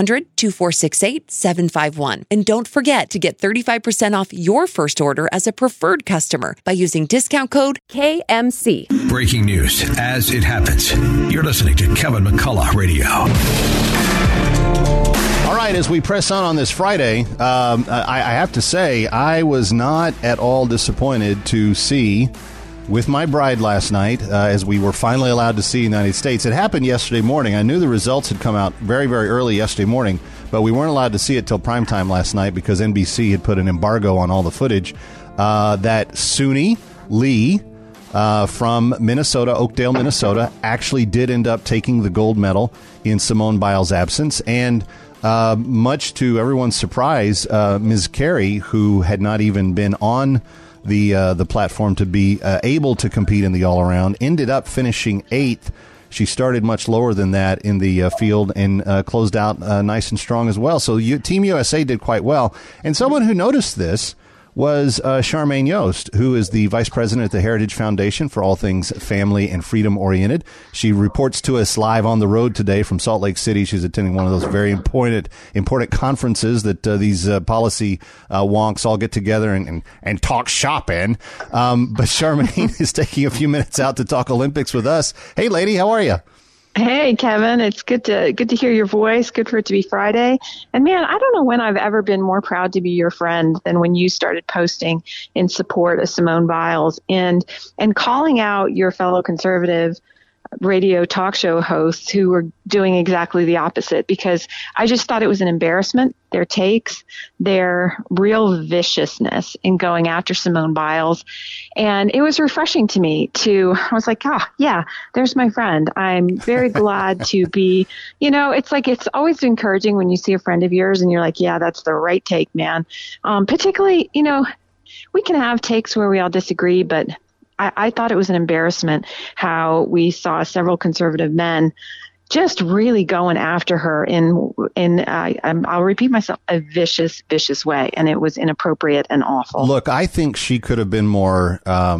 1-800-2468-751. And don't forget to get 35% off your first order as a preferred customer by using discount code KMC. Breaking news as it happens. You're listening to Kevin McCullough Radio. All right, as we press on this Friday, I have to say I was not at all disappointed to see with my bride last night as we were finally allowed to see the United States. It happened yesterday morning. I knew the results had come out very, very early yesterday morning, but we weren't allowed to see it till primetime last night because NBC had put an embargo on all the footage. That Suni Lee from Minnesota, Oakdale, Minnesota, actually did end up taking the gold medal in Simone Biles' absence. And much to everyone's surprise, Ms. Carey, who had not even been on the platform to be able to compete in the all-around, ended up finishing 8th. She started much lower than that in the field and closed out nice and strong as well. So Team USA did quite well. And someone who noticed this was Charmaine Yost, who is the vice president at the Heritage Foundation for all things family and freedom oriented. She reports to us live on the road today from Salt Lake City. She's attending one of those very important conferences that these policy wonks all get together and talk shop in. But Charmaine is taking a few minutes out to talk Olympics with us. Hey, lady, how are you? Hey, Kevin. It's good to hear your voice. Good for it to be Friday. And man, I don't know when I've ever been more proud to be your friend than when you started posting in support of Simone Biles and calling out your fellow conservative radio talk show hosts who were doing exactly the opposite, because I just thought it was an embarrassment. Their takes, their real viciousness in going after Simone Biles. And it was refreshing to me I was like, yeah, there's my friend. I'm very glad to be, it's like, it's always encouraging when you see a friend of yours and you're like, yeah, that's the right take, man. Particularly, we can have takes where we all disagree, but I thought it was an embarrassment how we saw several conservative men just really going after her in I'll repeat myself, a vicious way. And it was inappropriate and awful. Look, I think she could have been more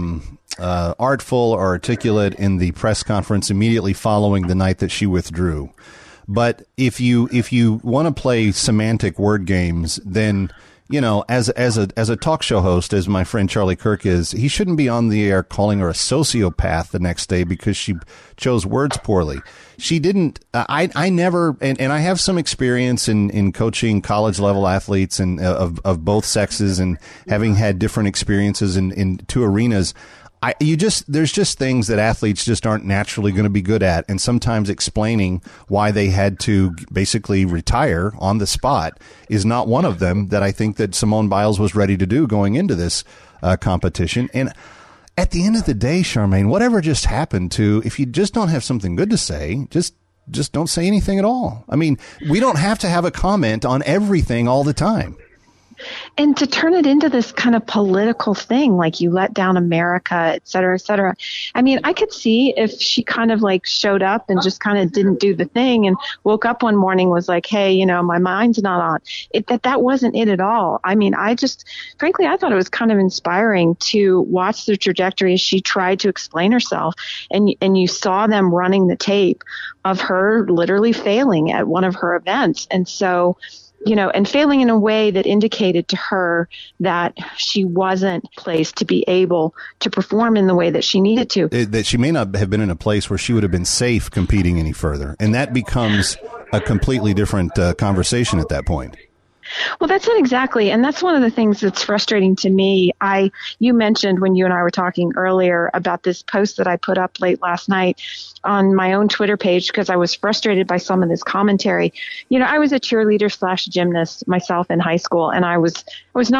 artful or articulate in the press conference immediately following the night that she withdrew. But if you want to play semantic word games, then as a talk show host, as my friend Charlie Kirk is, he shouldn't be on the air calling her a sociopath the next day because she chose words poorly. She didn't. I never, and I have some experience in coaching college level athletes and of both sexes, and having had different experiences in two arenas. There's just things that athletes just aren't naturally going to be good at. And sometimes explaining why they had to basically retire on the spot is not one of them that I think that Simone Biles was ready to do going into this competition. And at the end of the day, Charmaine, whatever just happened to, if you just don't have something good to say, just don't say anything at all. I mean, we don't have to have a comment on everything all the time. And to turn it into this kind of political thing, like you let down America, et cetera, et cetera. I mean, I could see if she kind of like showed up and just kind of didn't do the thing and woke up one morning, was like, hey, my mind's not on it. That wasn't it at all. I mean, frankly, I thought it was kind of inspiring to watch the trajectory as she tried to explain herself. And you saw them running the tape of her literally failing at one of her events. And so, and failing in a way that indicated to her that she wasn't placed to be able to perform in the way that she needed to. That she may not have been in a place where she would have been safe competing any further. And that becomes a completely different conversation at that point. Well, that's it exactly. And that's one of the things that's frustrating to me. You mentioned when you and I were talking earlier about this post that I put up late last night on my own Twitter page because I was frustrated by some of this commentary. I was a cheerleader / gymnast myself in high school, and I was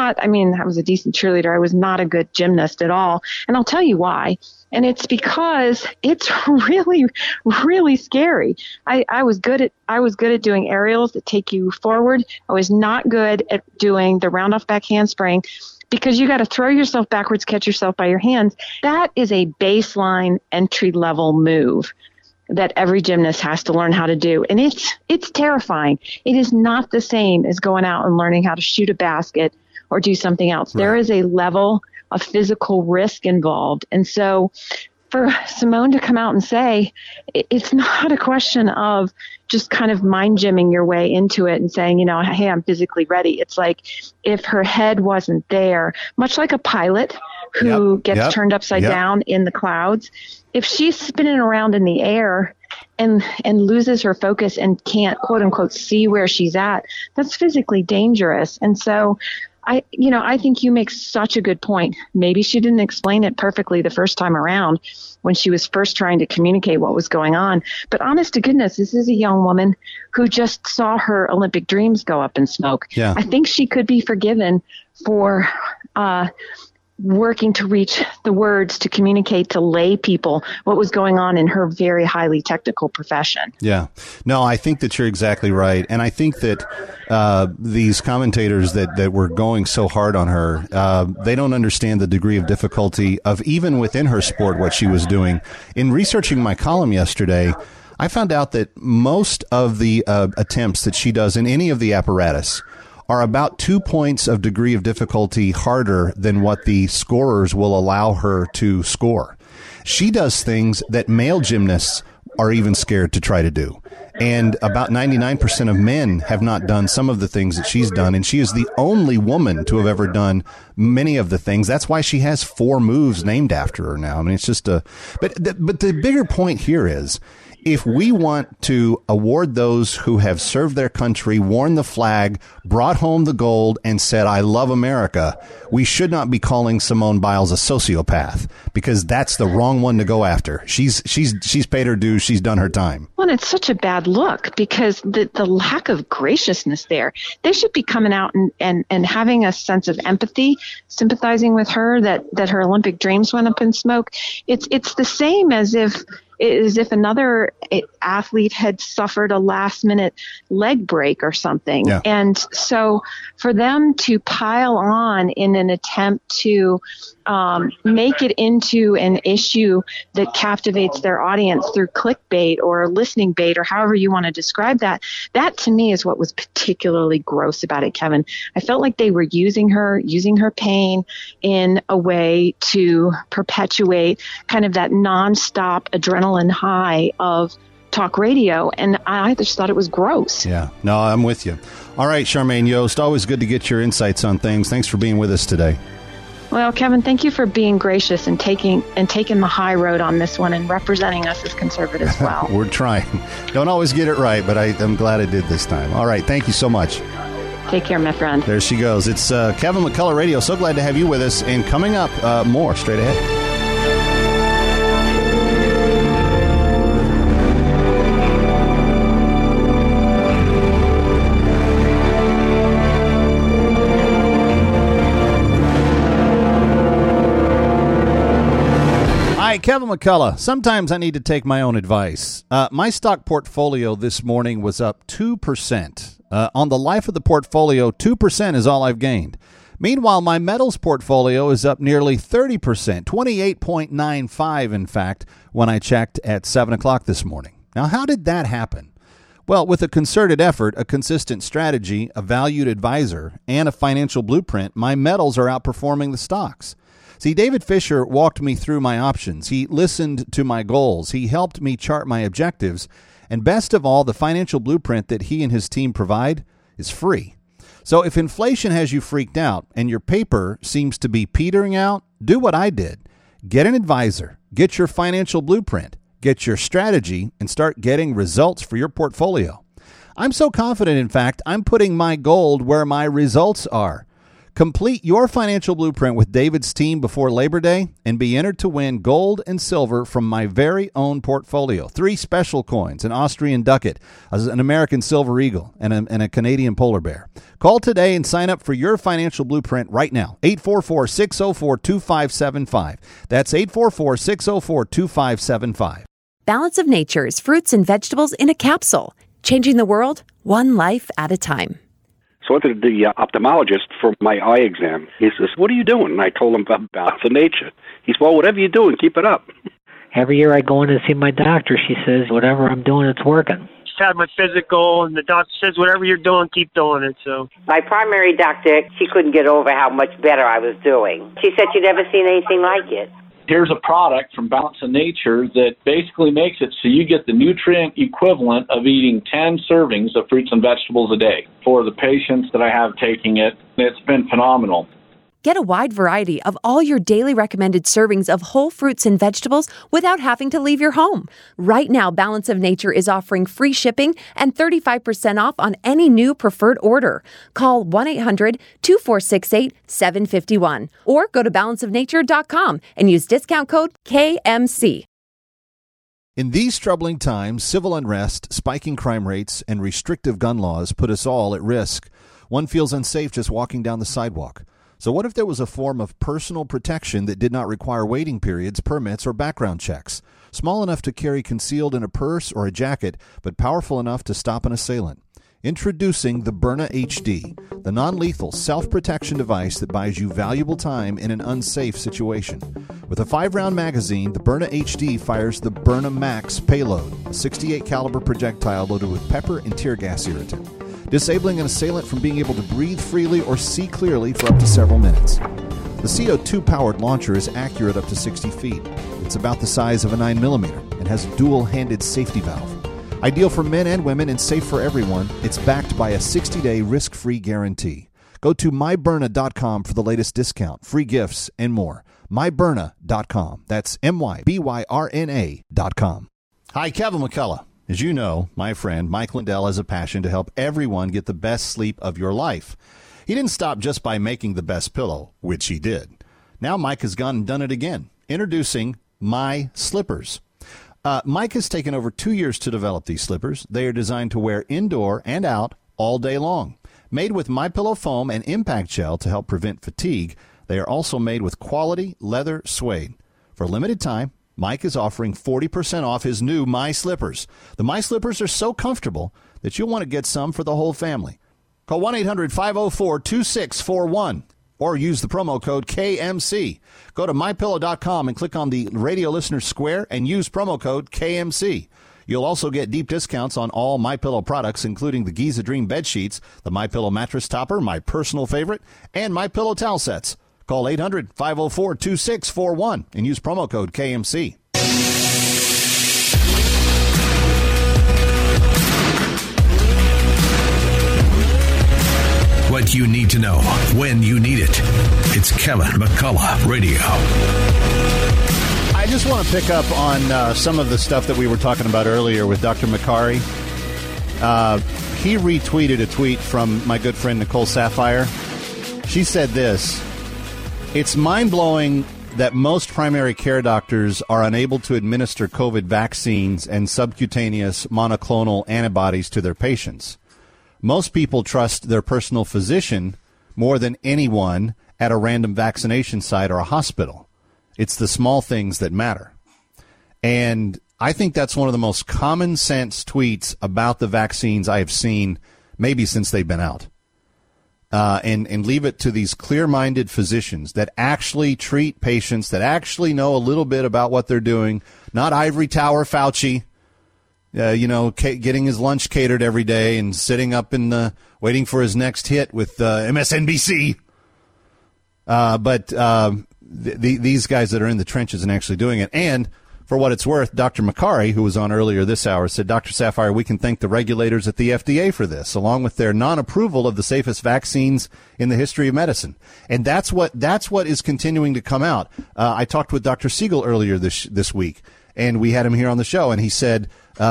a decent cheerleader. I was not a good gymnast at all. And I'll tell you why. And it's because it's really, really scary. I was good at doing aerials that take you forward. I was not good at doing the round off back handspring because you got to throw yourself backwards, catch yourself by your hands. That is a baseline entry level move that every gymnast has to learn how to do. And it's terrifying. It is not the same as going out and learning how to shoot a basket or do something else. Right. There is a level of physical risk involved. And so for Simone to come out and say, it's not a question of just kind of mind gymming your way into it and saying, hey, I'm physically ready. It's like if her head wasn't there, much like a pilot who gets turned upside down in the clouds, if she's spinning around in the air and loses her focus and can't, quote unquote, see where she's at, that's physically dangerous. And so I think you make such a good point. Maybe she didn't explain it perfectly the first time around when she was first trying to communicate what was going on. But honest to goodness, this is a young woman who just saw her Olympic dreams go up in smoke. Yeah. I think she could be forgiven for working to reach the words to communicate to lay people what was going on in her very highly technical profession. Yeah. No, I think that you're exactly right. And I think that these commentators that were going so hard on her, they don't understand the degree of difficulty of even within her sport what she was doing. In researching my column yesterday, I found out that most of the attempts that she does in any of the apparatus are about 2 points of degree of difficulty harder than what the scorers will allow her to score. She does things that male gymnasts are even scared to try to do. And about 99% of men have not done some of the things that she's done. And she is the only woman to have ever done many of the things. That's why she has 4 moves named after her now. I mean, it's just but the bigger point here is, if we want to award those who have served their country, worn the flag, brought home the gold, and said, "I love America," we should not be calling Simone Biles a sociopath, because that's the wrong one to go after. She's paid her dues. She's done her time. Well, it's such a bad look, because the lack of graciousness there. They should be coming out and having a sense of empathy, sympathizing with her that her Olympic dreams went up in smoke. It's the same as if another athlete had suffered a last-minute leg break or something. Yeah. And so for them to pile on in an attempt to make it into an issue that captivates their audience through clickbait or listening bait, or however you want to describe that to me is what was particularly gross about it, Kevin. I felt like they were using her pain in a way to perpetuate kind of that nonstop adrenaline high of talk radio, and I just thought it was gross. Yeah, no, I'm with you. All right, Charmaine Yost, always good to get your insights on things. Thanks for being with us today. Well, Kevin, thank you for being gracious and taking the high road on this one and representing us as conservatives well. We're trying. Don't always get it right, but I'm glad I did this time. All right, thank you so much. Take care, my friend. There she goes. It's Kevin McCullough Radio. So glad to have you with us. And coming up, more straight ahead. Hi, Kevin McCullough. Sometimes I need to take my own advice. My stock portfolio this morning was up 2%. On the life of the portfolio, 2% is all I've gained. Meanwhile, my metals portfolio is up nearly 30%, 28.95 in fact, when I checked at 7 o'clock this morning. Now, how did that happen? Well, with a concerted effort, a consistent strategy, a valued advisor, and a financial blueprint, my metals are outperforming the stocks. See, David Fisher walked me through my options. He listened to my goals. He helped me chart my objectives. And best of all, the financial blueprint that he and his team provide is free. So if inflation has you freaked out and your paper seems to be petering out, do what I did. Get an advisor. Get your financial blueprint. Get your strategy and start getting results for your portfolio. I'm so confident, in fact, I'm putting my gold where my results are. Complete your financial blueprint with David's team before Labor Day and be entered to win gold and silver from my very own portfolio. 3 special coins, an Austrian ducat, an American silver eagle, and a Canadian polar bear. Call today and sign up for your financial blueprint right now. 844-604-2575. That's 844-604-2575. Balance of Nature's fruits and vegetables in a capsule. Changing the world, one life at a time. So I went to the ophthalmologist for my eye exam. He says, "What are you doing?" And I told him about Balance of Nature. He said, "Well, whatever you're doing, keep it up." Every year I go in and see my doctor. She says, "Whatever I'm doing, it's working." Just had my physical, and the doctor says, "Whatever you're doing, keep doing it." So my primary doctor, she couldn't get over how much better I was doing. She said she'd never seen anything like it. Here's a product from Balance of Nature that basically makes it so you get the nutrient equivalent of eating 10 servings of fruits and vegetables a day. For the patients that I have taking it, it's been phenomenal. Get a wide variety of all your daily recommended servings of whole fruits and vegetables without having to leave your home. Right now, Balance of Nature is offering free shipping and 35% off on any new preferred order. Call 1-800-2468-751 or go to balanceofnature.com and use discount code KMC. In these troubling times, civil unrest, spiking crime rates, and restrictive gun laws put us all at risk. One feels unsafe just walking down the sidewalk. So what if there was a form of personal protection that did not require waiting periods, permits, or background checks? Small enough to carry concealed in a purse or a jacket, but powerful enough to stop an assailant. Introducing the Byrna HD, the non-lethal self-protection device that buys you valuable time in an unsafe situation. With a 5-round magazine, the Byrna HD fires the Byrna Max payload, a 68 caliber projectile loaded with pepper and tear gas irritant, disabling an assailant from being able to breathe freely or see clearly for up to several minutes. The CO2-powered launcher is accurate up to 60 feet. It's about the size of a 9mm and has a dual-handed safety valve. Ideal for men and women and safe for everyone, it's backed by a 60-day risk-free guarantee. Go to mybyrna.com for the latest discount, free gifts, and more. mybyrna.com. That's mybyrna.com. Hi, Kevin McCullough. As you know, my friend Mike Lindell has a passion to help everyone get the best sleep of your life. He didn't stop just by making the best pillow, which he did. Now Mike has gone and done it again. Introducing My Slippers. Mike has taken over 2 years to develop these slippers. They are designed to wear indoor and out all day long. Made with MyPillow foam and impact gel to help prevent fatigue, they are also made with quality leather suede. For a limited time, Mike is offering 40% off his new My Slippers. The My Slippers are so comfortable that you'll want to get some for the whole family. Call 1-800-504-2641 or use the promo code KMC. Go to MyPillow.com and click on the Radio Listener Square and use promo code KMC. You'll also get deep discounts on all MyPillow products, including the Giza Dream bed sheets, the MyPillow mattress topper, my personal favorite, and MyPillow towel sets. Call 800-504-2641 and use promo code KMC. What you need to know when you need it. It's Kevin McCullough Radio. I just want to pick up on some of the stuff that we were talking about earlier with Dr. Makari. He retweeted a tweet from my good friend Nicole Sapphire. She said this: "It's mind-blowing that most primary care doctors are unable to administer COVID vaccines and subcutaneous monoclonal antibodies to their patients. Most people trust their personal physician more than anyone at a random vaccination site or a hospital. It's the small things that matter." And I think that's one of the most common sense tweets about the vaccines I have seen maybe since they've been out. And leave it to these clear-minded physicians that actually treat patients, that actually know a little bit about what they're doing, not ivory tower Fauci, getting his lunch catered every day and sitting up in waiting for his next hit with MSNBC. But these guys that are in the trenches and actually doing it. And for what it's worth, Dr. Makari, who was on earlier this hour, said, "Dr. Sapphire, we can thank the regulators at the FDA for this, along with their non-approval of the safest vaccines in the history of medicine." And that's what is continuing to come out. I talked with Dr. Siegel earlier this week, and we had him here on the show, and he said,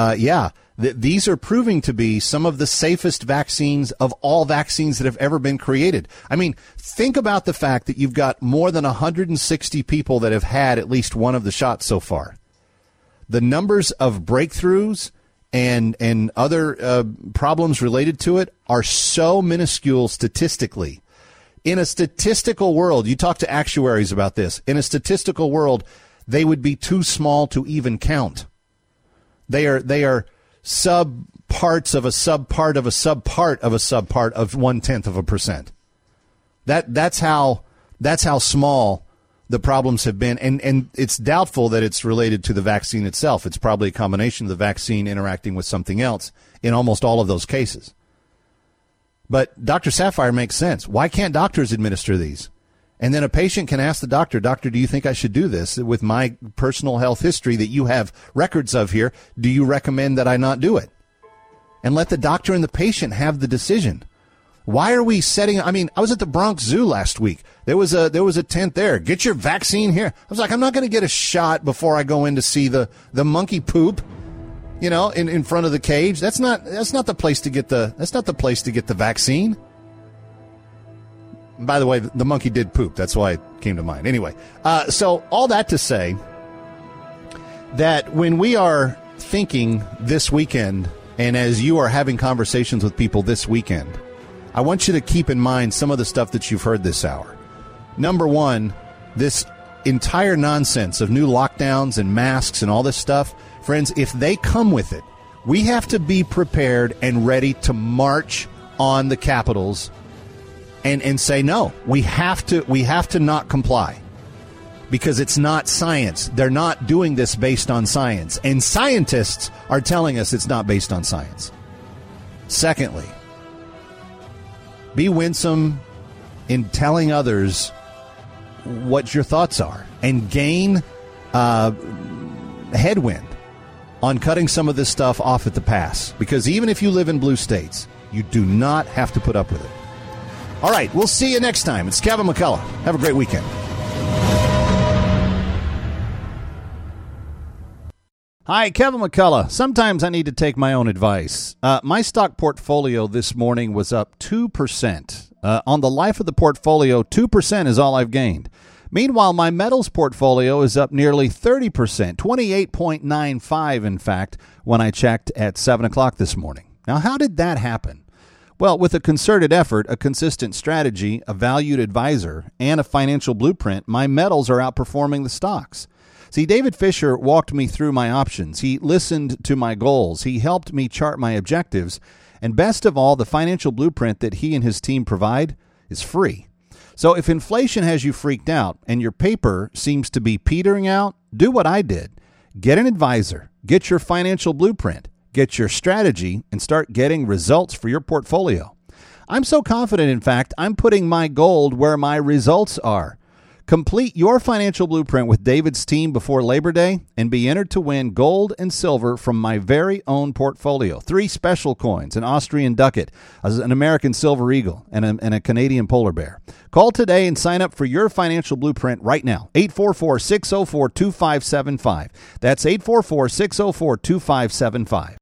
these are proving to be some of the safest vaccines of all vaccines that have ever been created. I mean, think about the fact that you've got more than 160 people that have had at least one of the shots so far. The numbers of breakthroughs and other problems related to it are so minuscule statistically. In a statistical world, you talk to actuaries about this, in a statistical world, they would be too small to even count. They are subparts of a subpart of a subpart of a subpart of 0.1%. That's how small the problems have been, and it's doubtful that it's related to the vaccine itself. It's probably a combination of the vaccine interacting with something else in almost all of those cases. But Dr. Sapphire makes sense. Why can't doctors administer these? And then a patient can ask the doctor, "Doctor, do you think I should do this with my personal health history that you have records of here? Do you recommend that I not do it?" And let the doctor and the patient have the decision. Why are we setting? I mean, I was at the Bronx Zoo last week. There was a tent there. Get your vaccine here. I was like, I'm not going to get a shot before I go in to see the monkey poop, in front of the cage. That's not the place to get the vaccine. By the way, the monkey did poop. That's why it came to mind. Anyway, so all that to say that when we are thinking this weekend, and as you are having conversations with people this weekend, I want you to keep in mind some of the stuff that you've heard this hour. Number one, this entire nonsense of new lockdowns and masks and all this stuff, friends, if they come with it, we have to be prepared and ready to march on the capitals and say, no, we have to not comply because it's not science. They're not doing this based on science. And scientists are telling us it's not based on science. Secondly, be winsome in telling others what your thoughts are and gain headwind on cutting some of this stuff off at the pass. Because even if you live in blue states, you do not have to put up with it. All right, we'll see you next time. It's Kevin McCullough. Have a great weekend. Hi, Kevin McCullough. Sometimes I need to take my own advice. My stock portfolio this morning was up 2%. On the life of the portfolio, 2% is all I've gained. Meanwhile, my metals portfolio is up nearly 30%, 28.95 in fact, when I checked at 7 o'clock this morning. Now, how did that happen? Well, with a concerted effort, a consistent strategy, a valued advisor, and a financial blueprint, my metals are outperforming the stocks. See, David Fisher walked me through my options. He listened to my goals. He helped me chart my objectives. And best of all, the financial blueprint that he and his team provide is free. So if inflation has you freaked out and your paper seems to be petering out, do what I did. Get an advisor, get your financial blueprint, get your strategy, and start getting results for your portfolio. I'm so confident, in fact, I'm putting my gold where my results are. Complete your financial blueprint with David's team before Labor Day and be entered to win gold and silver from my very own portfolio. 3 special coins, an Austrian ducat, an American silver eagle, and a Canadian polar bear. Call today and sign up for your financial blueprint right now. 844-604-2575. That's 844-604-2575.